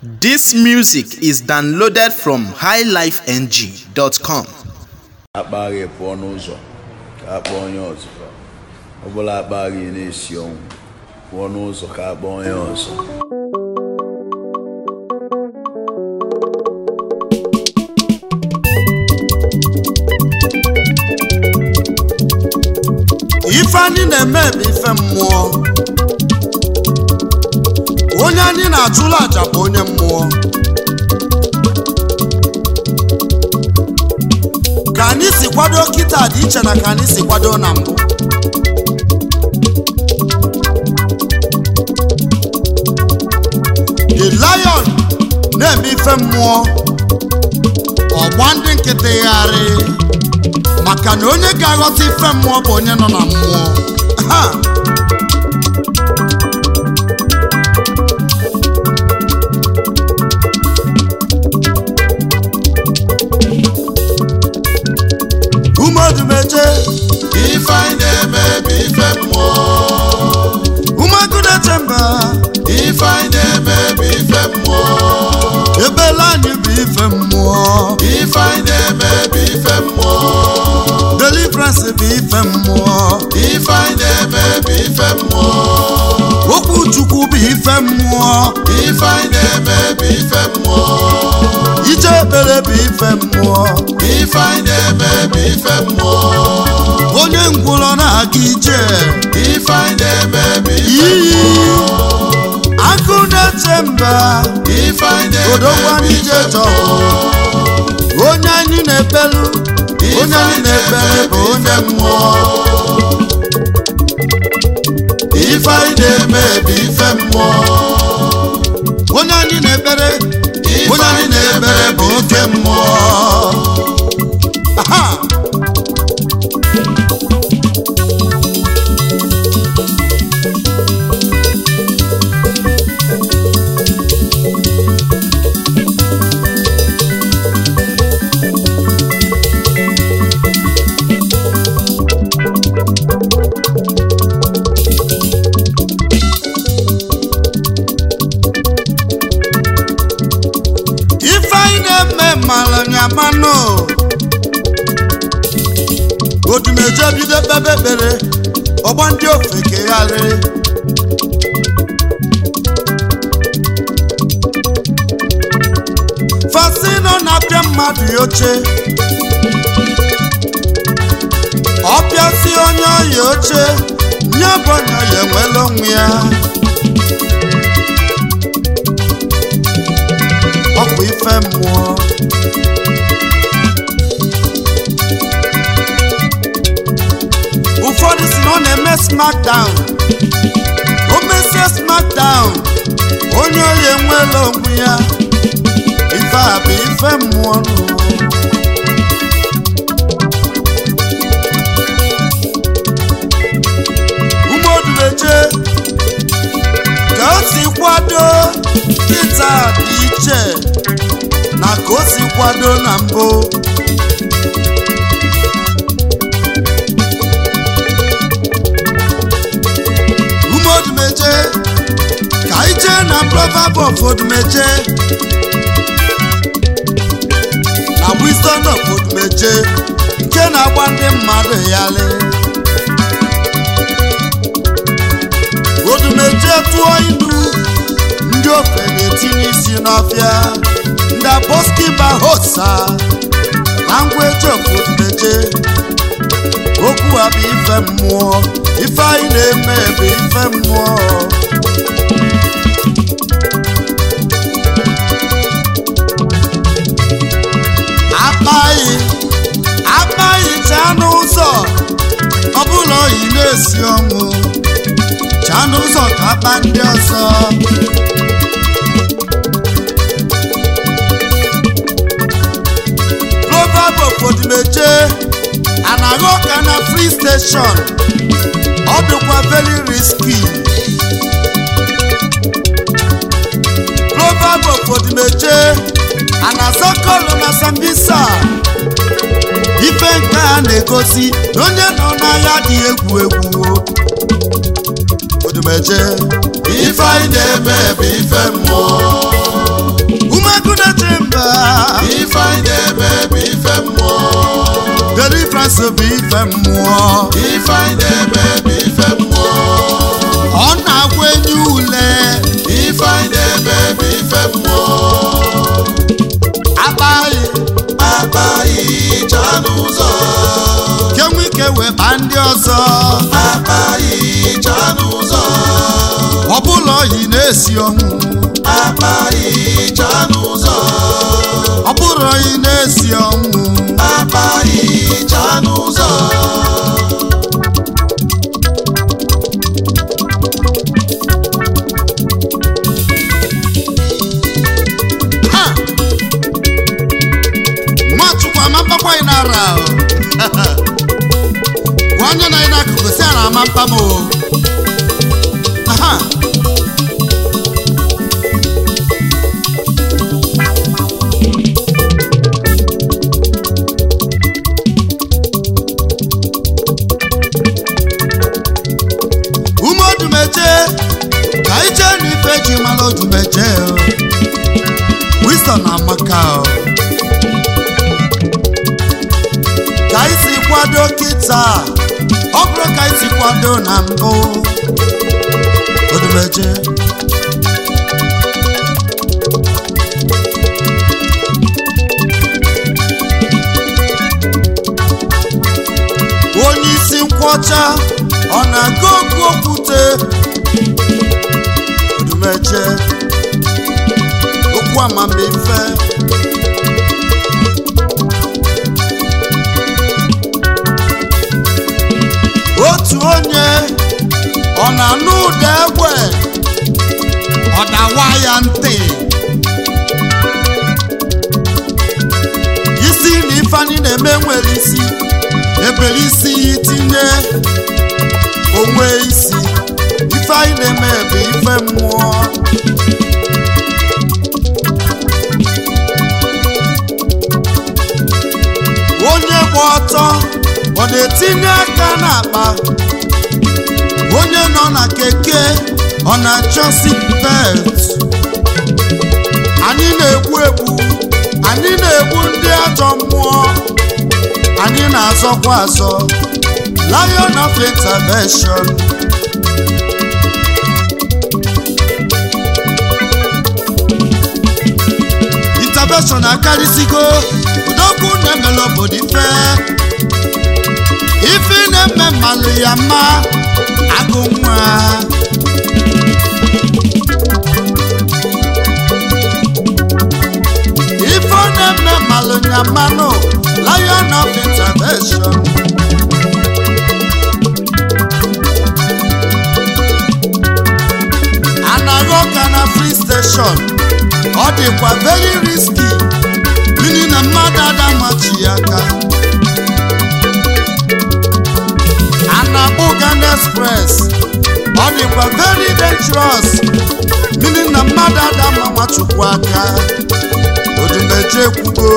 This music is downloaded from highlifeng.com. Akpaghi pụọ n'ụzọ ka akpọ onye ọzọ. Ọ bụla akpaghi na-esi ọnwụ pụọ n'ụzọ ka akpọ onye ọzọ. Ife anyị na-eme bụ ife mmụọ. Onye anyị na-achụla aja bụ onye mmụọ. Ka anyị si kwado kịta dị iche na ka anyị si kwado na mbụ. The lion na-eme ife mmụọ. Ọgba ndị nkịtị gharị maka na onye ga-aghọta ife mmụọ bụ onye nọ na mmụọ. Umodumeje Ife anyị na-eme bụ ife mmụọ. Umagudechemba Ife anyị na-eme bụ ife mmụọ. ebele anyị bụ ife mmụọ. Ife anyị na-eme bụ ife mmụọ. Deliverance bụ ife mmụọ. Ife anyị na-eme bụ ife mmụọ. Okwu Chukwu bụ ife mmụọ. Ife anyị na-eme bụ ife mmụọ. Ije ekpere bụ ife mmụọ. Ife anyị na-eme bụ ife mmụọ. Onye ngwụrọ na-aga ije. Ife anyị na-eme bụ ife mmụọ. Akụ na-eche mba. Ife anyị na-eme Odogwu bụ anyị ife je chọọ. mmụọ. Onye anyị na-ekpelu. Onye anyị na-ekpere bụ onye mmụọ. Ife anyị na-eme bụ ife mmụọ. Onye anyị na-ekpere. Ife Onye anyị na-ekpere bụ oke mmụọ. Aha! Ife anyị na-eme malanyamano. Odumeje bido kpebe ekpere. Ọgba ndị ofe kegharị. Fasino na-apịa mmadụ ya oche. Ọ pịasị onye ọya oche. Nye bụ onye ọya enwela onwe ya. Ọ bụ ife mmụọ. Ụfọdụ si na ọ na-eme smackdown. O mesie smackdown, onye oyi enwela onwe ya. Ife a bụ ife mmụọ nụ. Umodumeje ka o si kwado kịta dị iche na ka o si kwado na mbụ. Umodumeje ka ije na proverb of Odumeje na wisdom of Odumeje nke na-agba ndị mmadụ yali. Odumeje tụọ ilu ndị ofe na-etinye isi n'ọfịa. Ndị aboskiba hosa language of Odumeje. Okwu a bụ ife mmụọ. Ife anyị na-eme bụ ife mmụọ. Akpaghị chaa n'ụzọ. Ọ bụla oyi na-esi ọnwụ. Chaa n'ụzọ ka akpa ndị ọzọ. Proverb of Odumeje anaghị ọka na free station. Ọ dịkwa very risky. Proverb of Odumeje anazakọlụ na Sambisa. Ife nke a na-egosi na onye nọ n'agha dị egwu egwu. Odumeje ife anyị na-eme bụ ife mmụọ bụ ife mmụọ ife anyị na-eme bụ ife mmụọ ọ na-agwa enyi ule ife anyị na-eme bụ ife mmụọ akpaghị chaa n'ụzọ kenwe ike weba ndị ọzọ akpaghị chaa n'ụzọ ọ bụla oyi na-esi ọnwụ akpaghị chaa n'ụzọ ọ bụrụ oyi na-esi ọnwụ akpaghị chaa n'ụzọ Nwachukwu amapakwa ị nara gwa onye na ị n'akụkụ si a na amapa m umeodumeje ka ije n'ife ji mara odumeje Wisdom amaka ka isi kwado kịta ọ bụrụ ka isi kwado na mbụ odumeje onye isi nkwọcha ọ na-aga okwu okwute odumeje okwu amamife otu onye ọ na-anụ ụda egbe ọ dawa ya ntị isi na ifeanyị na-eme nwere isi ebere isi ya itinye onwe isi ife anyị na-eme bụ ife mmụọ onye gba ọtọ ọ na-etinye aka n'akpa onye nọ na keke ọ na-achọ seatbelt anyị na-egbu ndị ajọ mmụọ anyị na-azọkwa azọ Lion of Intervention intervention akarịsịgo udokwu na-emela obodo ife na-eme mmalụ ya mma agụ nwa ife na-eme mmalụ ya mmanụ Lion of Intervention anaghị ọka na free station ọ dịkwa very risky n'ihi na mmadụ adamachi ya aka Anabugan Express ọ dịkwa very dangerous n'ihi na mmadụ adama Nwachukwu aka odumeje kwugo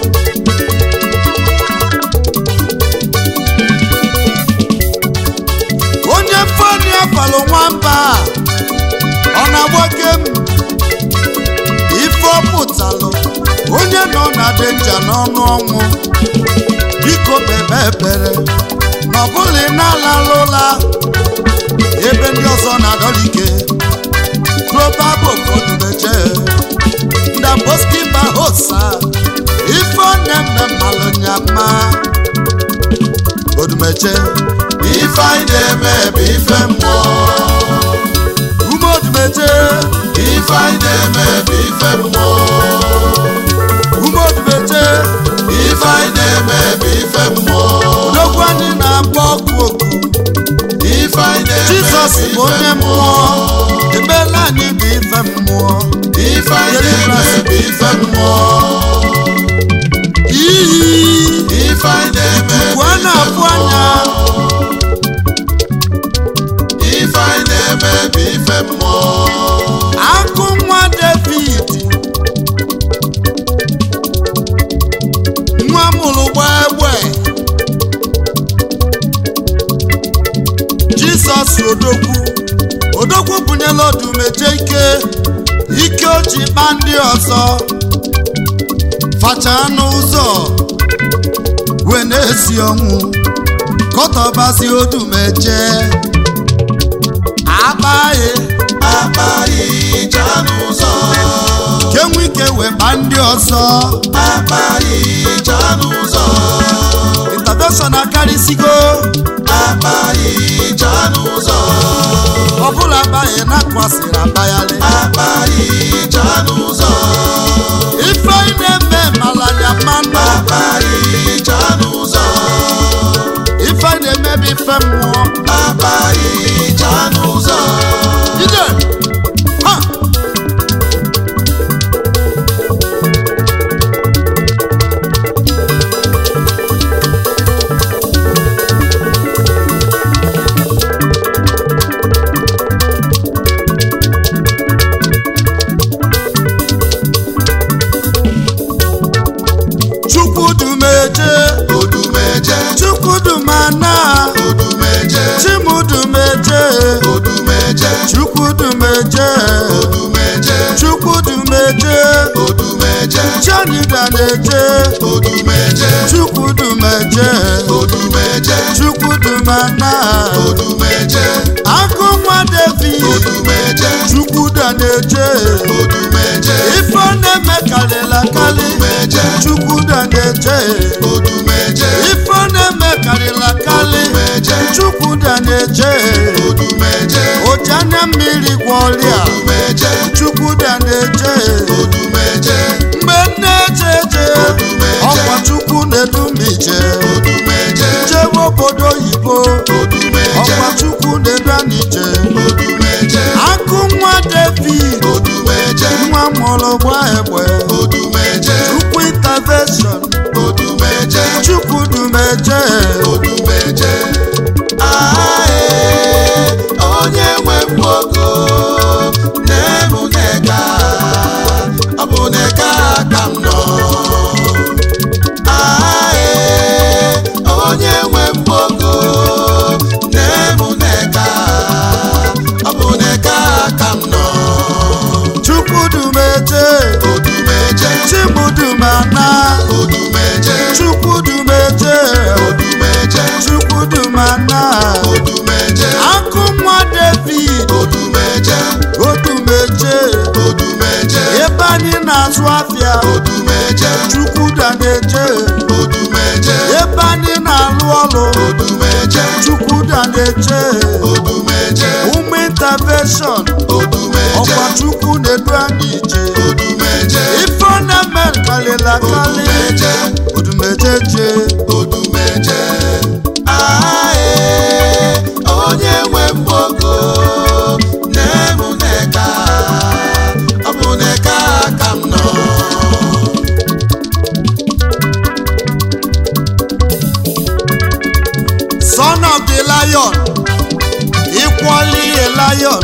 onye foni afalụ nwamba ọ na-agboke m ife ọpụtalụ onye nọ na denja n'ọnụ ọnwụ biko bebe ebere na ọ bụla ị na-alalụla ebe ndị ọzọ na-adọlike probable odumeje nda boskiba hosa ife onye mmemalụ nyama odumeje ife anyị na-eme bụ ife mmụọ ume odumeje ife anyị na-eme bụ ife mmụọ ume odumeje ife anyị na-eme bụ ife mmụọ odogwu anyị na-agba ọkụ oku ife anyị na-eme Jizọs bụ onye mmụọ ebela anyị bụ ife mmụọ ife anyị na-eme bụ ife mmụọ iyi ife anyị na-eme bụ a na-afụ anya ife anyị na-eme bụ ife mmụọ akụ nwa David nwa mụrụ gbaa egbe Jizọs odogwu bunyela odumeje ike o ji kpa ndị ọzọ facha n'ụzọ wee na-esi ọnwụ kọtọbazi odumeje abaghị jee n'ụzọ kenwe ike wekpa ndị ọzọ abaghị jee n'ụzọ intervention akarịsigo abaghị jee n'ụzọ ọbụla abaghị na-akwasịrị abayalị abaghị jee n'ụzọ ife ị na-eme malanya mmanụ abaghị jee n'ụzọ ife ị na-emebi ife mmụọ abaghị jee n'ụzọ ije ha Odumeje Chukwudumana Odumeje Chimudumeje Odumeje Chukwudumeje Odumeje Chukwudumeje Odumeje Chanidaneje Odumeje Chukwudumeje Odumeje Chukwudumana Odumeje Akụnwa David Odumeje Chukwudaneje Odumeje Ifeaneme kalịla kalị Odumeje Chukwudaneje Odumeje Ifeaneme kalịla kalị Chukwudaneje Odumeje Ojana mmiri gwọrịa Odumeje Chukwudaneje Odumeje mgbe nnejeje ọkwa Chukwu na-edumije Odumeje jewe obodo oyibo Odumeje ọkwa Chukwu na-edanije Odumeje Akụnwa David Odumeje nwa mụrụ gba egbe Odumeje Chukwu intervention Odumeje Chukwudumeje Odumeje onye nwe mgbogo na-emu neka ọ bụ neka ka m nọ onye nwe mgbogo na-emu neka ọ bụ neka ka m nọ Chukwudumeje Odumeje Chimudumana Odumeje Chukwudumeje Odumeje Chukwudumana Odumeje Akụnwa David Odumeje Odumeje Odumeje ebe anyị na-azụ afịa Odumeje Chukwudaneje Odumeje ebe anyị na-alụ ọrụ Odumeje Chukwudaneje Odumeje ụmụ intervention Odumeje ọkwa Chukwu na-edu anyị ije Odumeje Ifeaneme kalịla kalị Odumeje Odumeje je Odumeje onye nwe mgbogo na-emu neka ọ bụ neka ka m nọ Son of the lion equally a lion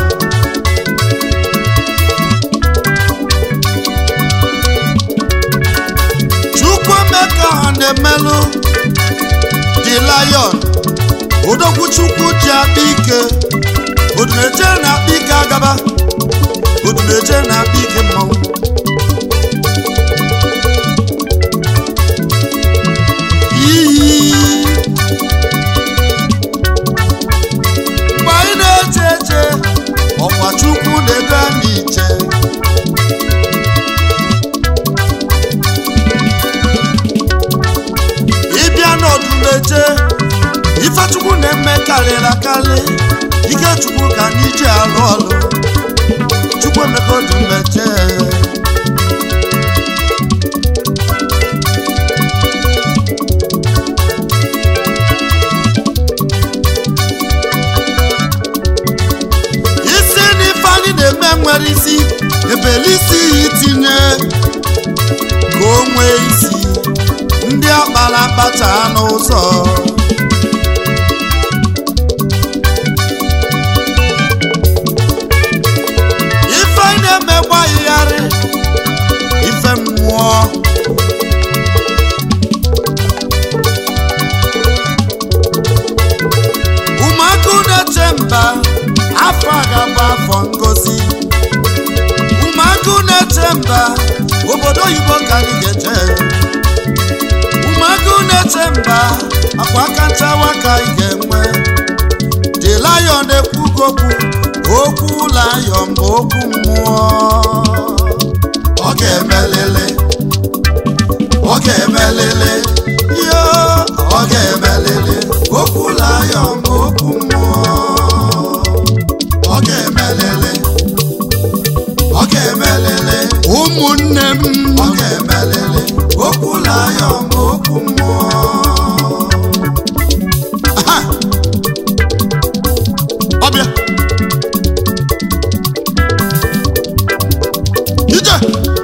Chukwuemeka ha na-emelụ the lion Odogwu Chukwu ji akpa ike Odumeje na-akpa ike agaba Odumeje na-akpa ike mmanwụ iyi mgbe anyị na-eche eche ọkwa Chukwu na-edu anyị iche ịbịa n'Odumeje Ifechukwu na-eme karịrị akarị Ikechukwu ka anyị ji alụ ọlụ Chukwuemeka Odumeje isi n'ife anyị na-eme nwere isi ebelisi itinye ka o nwee isi ndị akpara akpacha n'ụzọ ife anyị na-eme gbaghịgharị ife mmụọ ụmụaka na-eche mba afọ agaba afọ ngozi ụmụaka na-eche mba obodo oyibo ka anyị ga-eje ụmụaka agụ na-eche mba akwa aka nchawa ka ị ga-enwe the lion ekwugokwu okwu lion bụ okwu mmụọ ọ ga-emelele yo ọ ga-emelele okwu lion bụ okwu mmụọ ọ ga-emelele ụmụnne m ọ ga-emelele okwu lion bụ okwu mmụọ ọbịa ije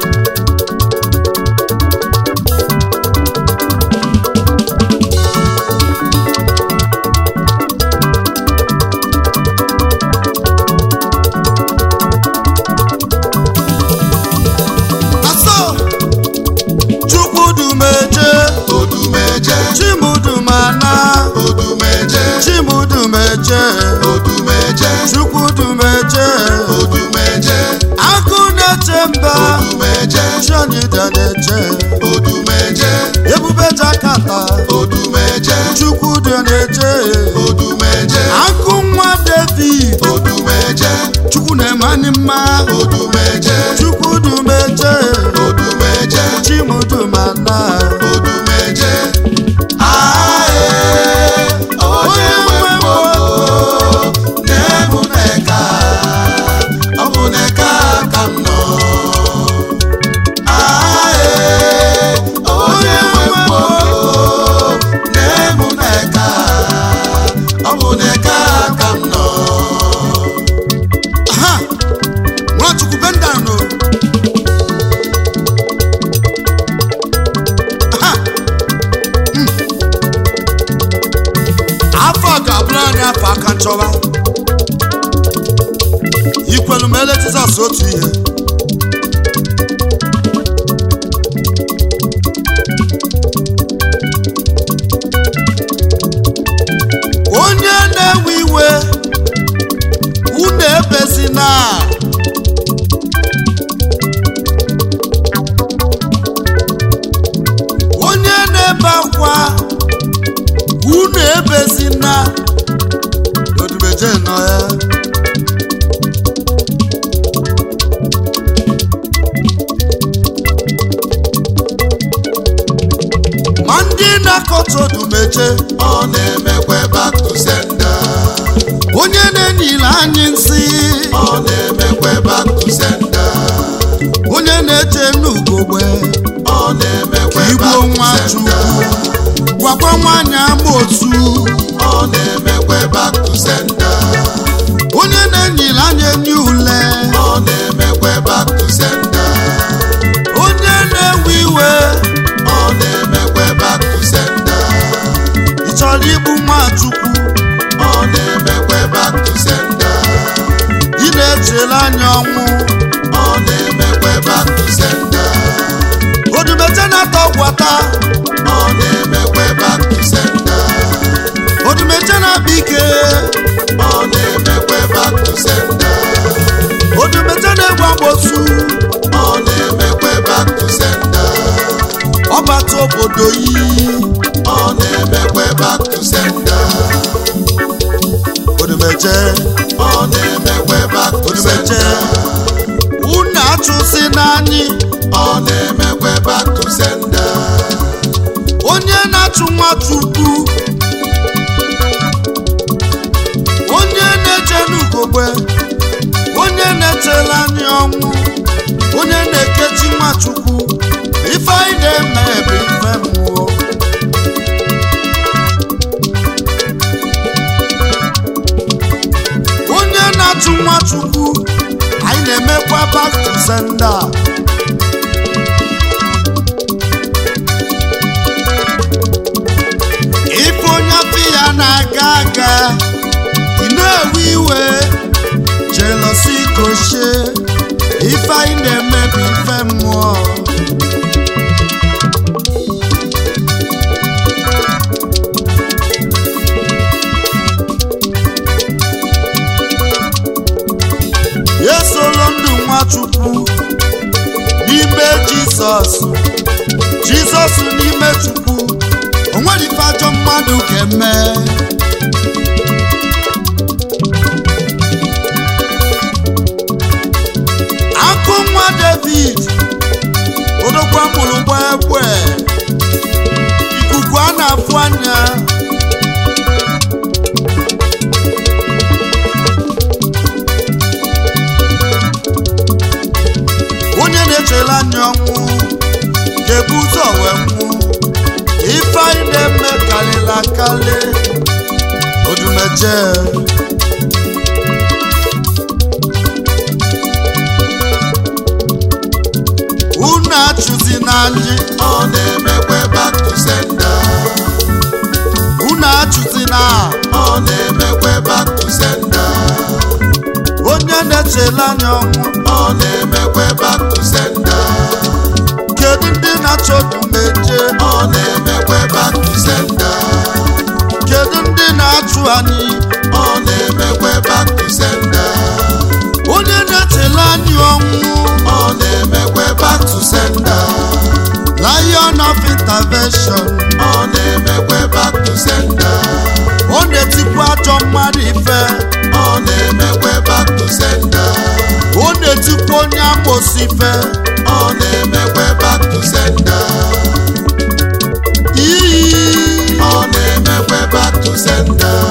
Chukwudumeje akụ na-eche mba Chionyidaneche Ebube Jakata Chukwudumeje akụ nwa David Chukwu na-emani mma Chukwudumeje Chimudumana ikwelu mele Jizọs otu ihe onye na-ewe iwe unu ebezina onye na-ebe akwa unu ebezina Odumeje nọ ya ma ndị na-akọta Odumeje ọ na-emekwe back to sender onye na-enyile anyị nsị ọ na-emekwe back to sender onye na-eche n'ugogbe ọ na-emekwe Igbo nwa Chukwu gwakwa nwanyị ama otu ọ na-emekwe back to sender onye na-enyile anyị enyi ule ọ na-emekwe back to sender onye na-ewe iwe ọ na-emekwe back to sender ị chọrọ igbu nwa Chukwu ọ na-emekwe back to sender ị na-echere anya ọnwụ ọ na-emekwe back to sender Odumeje na-atọ gwata ọ na-emekwe back to sender Odumeje na-abịa ike ọ na-emekwe back to sender Odumeje na-egbu agbosu ọ na-emekwe back to sender ọbata obodo yi ọ na-emekwe back to sender Odumeje ọ na-emekwe back to Odumeje sender unu achụsi n'anyị ọ na-emekwe back to sender onye na-achụ nwa Chukwu onye na-eche n'ugogbe onye na-echere anyị ọnwụ onye na-ekechi nwa Chukwu ife anyị na-eme ebe ife mmụọ onye na-achụ nwa Chukwu anyị na-emekwa back to sender ife onye afọ ya na-aga aga ị na-ewe iwe jealousy koche ife anyị na-emebi ife mmụọ esolo ndụ Nwachukwu n'ime Jizọs n'ime Chukwu mmadụ ga-eme akụ nwa David odogwa mụrụ gba egbe ikuku a na-afụ anya onye na-echere anya ọnwụ ga-ebu ụzọ wee nwụ ife anyị na-eme karịrị akarị odumeje unu achụzi na anyị ọ na-emekwe back to sender unu achụzi na ọ na-emekwe back to sender onye na-echere anya ọnwụ ọ na-emekwe back to sender kedu ndị na-achọ odumeje ọ na-emekwe back to sender kedu ndị na-achụ anyị ọ na-emekwe back to sender onye na-echere anyị ọnwụ ọ na-emekwe back to sender Lion of Intervention ọ na-emekwe back to sender ọ na-etikwa ajọ mmadụ ife ọ na-emekwe back to sender ọ na-etikwa onye amoosu ife ọ na-emekwe back to sender ọ na-emekwe back to sender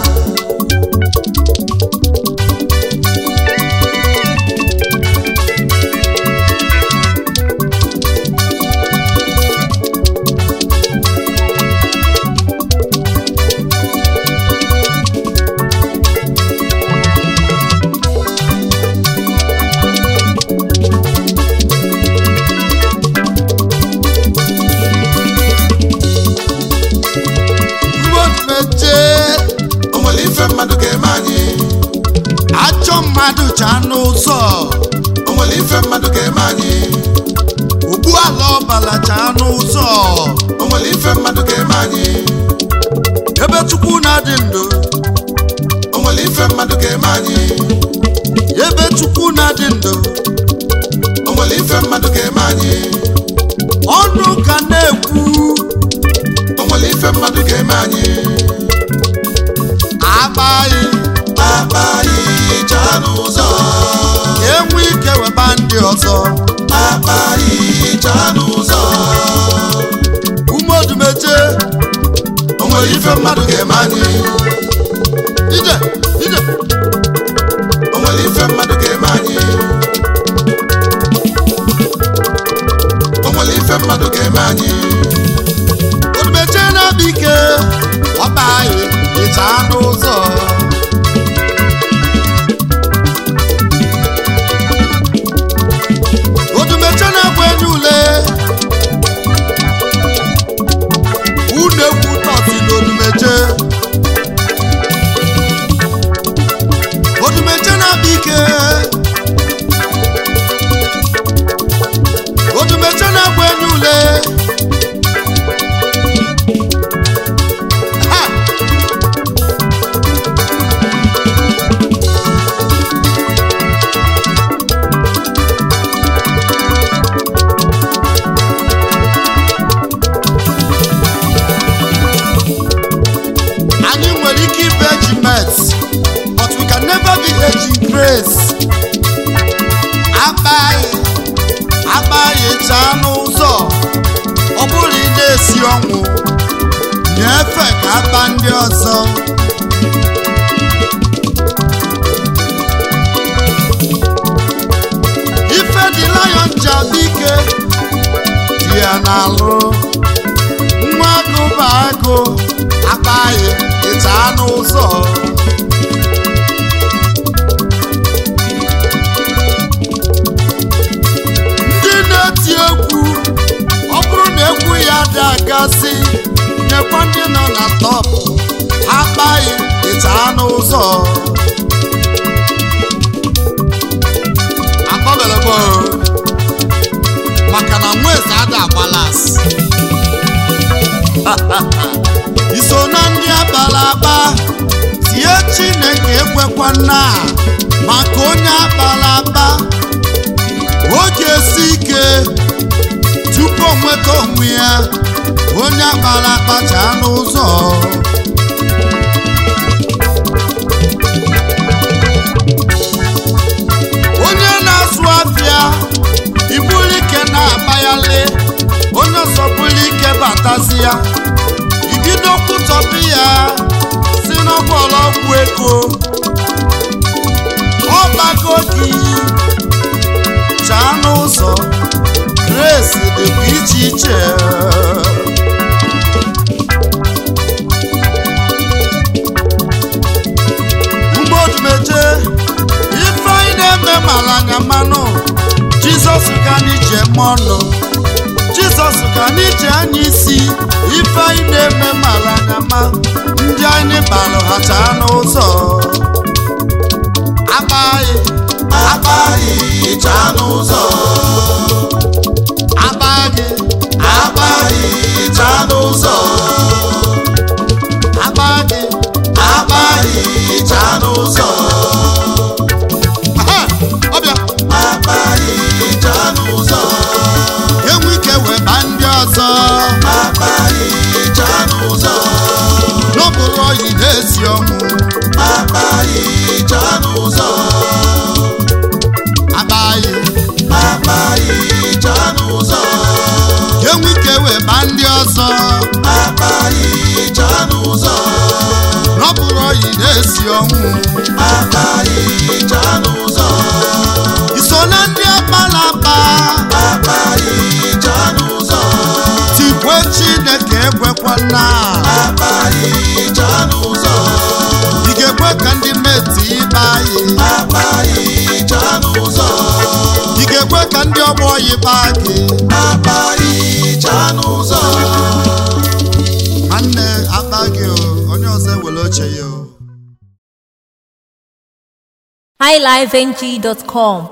mmadụ ga-eme anyị ajọ mmadụ chaa n'ụzọ o nwere ife mmadụ ga-eme anyị ugbu ala ọbala chaa n'ụzọ o nwere ife mmadụ ga-eme anyị ebe Chukwu na-adị ndụ o nwere ife mmadụ ga-eme anyị ebe Chukwu na-adị ndụ o nwere ife mmadụ ga-eme anyị ọnụ ka na-ekwu o nwere ife mmadụ ga-eme anyị akpaghị chaa n'ụzọ enwe ike weba ndị ọzọ akpaghị chaa n'ụzọ umeodumeje o nwere ife mmadụ ga-eme anyị ije o nwere ife mmadụ ga-eme anyị o nwere ife mmadụ ga-eme anyị odumeje na-abịa ike ọkpaghị ịcha n'ụzọ odumeje na-agba enye ule unu egwu tọsi n'odumeje odumeje na-abịa ike odumeje na-agba enye ule but we can never be aging grace. Akpaghị chaa n'ụzọ ọ bụrụ ị na-esi ọnwụ nyefee ka akpa ndị ọzọ ife dị Lion ji abịa ike dị ya n'alụ nwa agụ bụ agụ akpaghị chaa n'ụzọ ndị na-eti egwu ọ bụrụ na egwu ya dị agasị nyekwa ndị nọ na top akpaghị chaa n'ụzọ akpọbelebo maka na nweze ada agbalas iso na ndị akpara akpa tie Chineke ekwekwana maka onye akpara akpa oge esi ike tupu o nweta onwe ya onye akpara akpacha n'ụzọ onye na-asụ afịa iburu ike na-akpayali onye sọpụrụ ike batazi ya ibido kwutọpụ ya si n'ọgbọlọgwụ ego ọgbago gị chaa n'ụzọ grace dịkwa iche iche mgbodumeje ife anyị na-eme mara anya mmanụ Jizọs ka n'ije mọnụ Jizọs ka n'ije anya isi ife anyị na-eme mara anya ma ndị anyị balụ ha chaa n'ụzọ agbaghị chaa n'ụzọ agbaghị chaa n'ụzọ agbaghị chaa n'ụzọ ọbịa agbaghị chaa n'ụzọ enwe ike weba ndị ọzọ agbaghị chaa n'ụzọ n'okporo oyi na-esi ọnwụ agbaghị chaa n'ụzọ agbaghị chaa n'ụzọ enwe ike weba ndị ọzọ agbaghị chaa n'ụzọ n'okporo oyi na-esi ọnwụ agbaghị chaa n'ụzọ iso na ndị akpalakpa agbaghị chaa n'ụzọ tikwe Chineke ekwekwana agbaghị chaa n'ụzọ ị ga-ekwe ka ndị meti ikpe anyị agbaghị chaa n'ụzọ ị ga-ekwe ka ndị ọgbọ yikpa gị agbaghị chaa n'ụzọ nwanne akpa gị onye ọzọ ewere oche ya highlifeng.com